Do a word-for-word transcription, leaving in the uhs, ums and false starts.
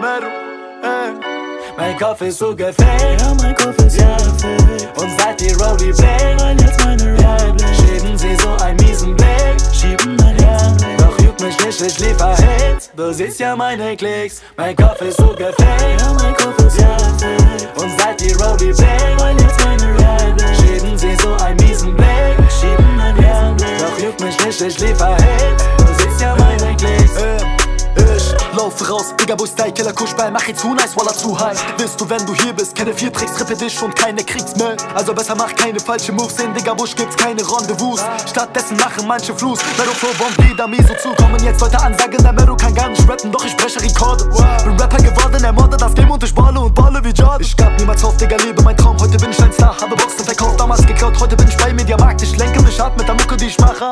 Meru, ey. Mein Kopf ist so gefaked, ja, mein Kopf ist so gefaked. Und seit die Rolli blinkt, weil jetzt meine Rolli blinkt, schieben sie so einen miesen Blick, schieben einen miesen Blick. Doch juckt mich nicht, ich liefer Hits, du siehst ja meine Klicks. Mein Kopf ist so gefaked, ja, mein Kopf ist so gefaked. Und seit die Rolli blinkt, weil jetzt meine Rolli blinkt, schieben sie so einen miesen Blick, schieben einen miesen Blick. Doch juckt mich nicht, ich liefer Hits, du siehst ja meine Klicks. Ich laufe raus, Digga, wo ist dein Killer Kuschball? Mach ihn zu nice, Walla zu high. Willst du, wenn du hier bist, keine vier Tricks, trippe dich und keine Kriegsmüll. Also besser mach keine falsche Moves, in Digga Busch gibt's keine Rendezvous. Stattdessen machen manche Fluss. Meru vor Bomb, wieder Miso zu. Kommen jetzt Leute ansagen, der Meru kann gar nicht rappen, doch ich spreche Rekorde. Bin Rapper geworden, ermorde das Game und ich balle und balle wie Jordan. Ich gab niemals auf, Digga, lebe mein Traum. Heute bin ich ein Star, habe Boxen verkauft, damals geklaut. Heute bin ich bei Mediamarkt, ich lenke mich ab mit der Mucke, die ich mache.